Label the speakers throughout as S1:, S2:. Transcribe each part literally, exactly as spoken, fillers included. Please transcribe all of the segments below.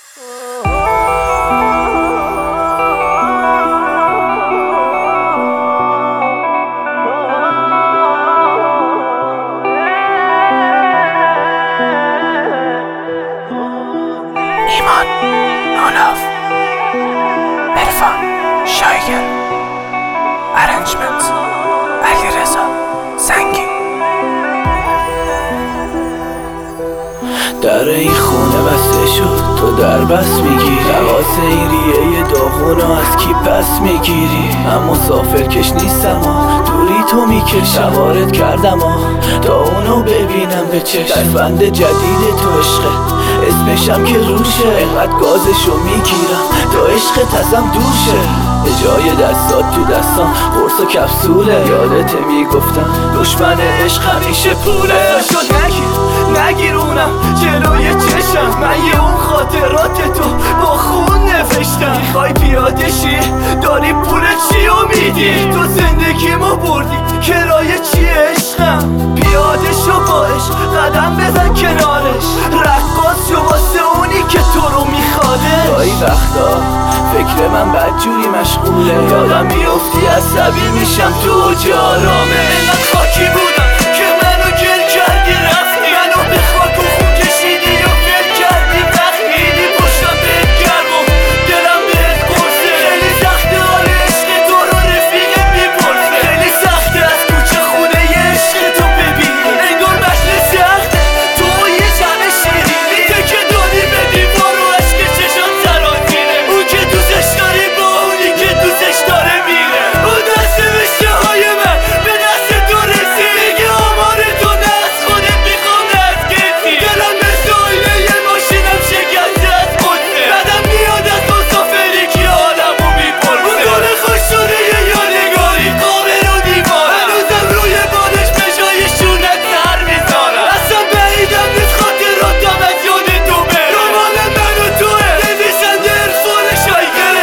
S1: ایمان، نولاف، عرفان، شایگر، ارنجمنت، علیرضا، سنگین.
S2: در این خونه بسته شد، تو در بس میگیری لباس این ریه داغونو از کی پس میگیری. من مسافر کش نیستم و دوری تو میکشم، سوارت کردم و تا اونو ببینم به چشم. دستبند جدید تو عشقه، اسمشم که روشه، اینقدر گازشو میگیرم تا عشقت ازم دوشه. به جای دستات تو دستام قرص و کپسوله، یادت میگفتم دشمن عشق همیشه پوله. شد نگیر نگیرونم جلوی چشم، من یه اون خاطرات تو با خون نوشتم. میخوای پیاده شی داری پول چی و میدی، تو زندگیمو بردی کرایه چی عشقم. پیاده شو با عشق قدم بزن کنارش، رقاص شو واسه اونی که تو رو میخواده. گاهی وقتا فکر من بدجوری مشغوله، یادم میافتی عصبی میشم تو جارامه. من خاکی بودم که منو گل کردی رفتی، منو به خاک و خون کشیدی و ول کردی. وقتی پشتم بهت گرم و دلم بهت قرصه، خیلی سخته حال عشق تو رو رفیق میپرسه. خیلی سخته از کوچه خونه ی عشق تو ببینی، انگار مجلس عقده تو یه جمع شیرینی. تکه دادی به دیوار و عشق چشم سرازیره، اون که دوستش داری با اونی که دوستش داره میره. اون دست بشه های من به دست تو رسید، میگه آمار تو نه از خودت میخوام نه از کسی. دلم مثل آینه یه ماشینم شکسته از قدسه، بعدم میاد از مسافری که حالمو میپرسه. اون گل خوش شده یه یادگاری قابل و دیوار، هنوزم روی بالش به جای شونت سر میذارم. اصلا بعیدم نیست خاطراتم از یاد تو بره، رمان من و توه نویسنده عرفان شایگره.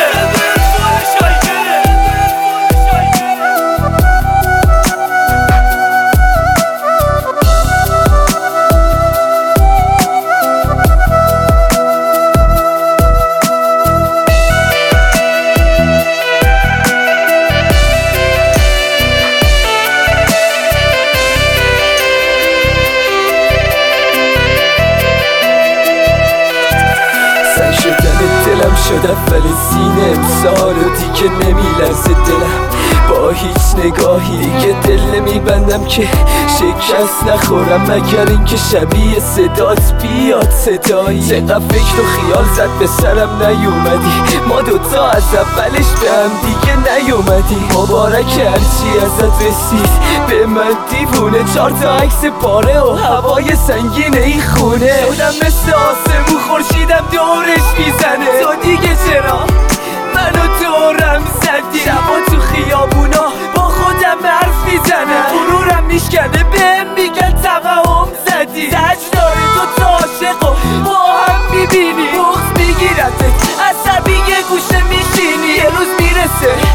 S2: سن شدن دلم شد اول سینه امسال و دیگه نمیلرزه دلم با هیچ نگاهی. دیگه دل نمیبندم که شکست نخورم، مگر اینکه شبیه صدات بیاد صدایی. چقدر فکر و خیال زد به سرم نیومدی، ما دوتا از اولش به هم دیگه نیومدی. مبارک هرچی ازت رسید به من دیوونه، چار تا عکس پاره و هوای سنگین این خونه. شدم مثل آسمون خورشیدم دورش میزنه، تو دیگه چرا منو دورم زدی؟ شبا تو خیابونا با خودم حرف میزنم، غرورم میشکنه بهم میگن توهم زدی. زج داره تو تا عاشق و با هم میبینی، بغض میگیرتت عصبی یه گوشه میشینی. یه روز میرسه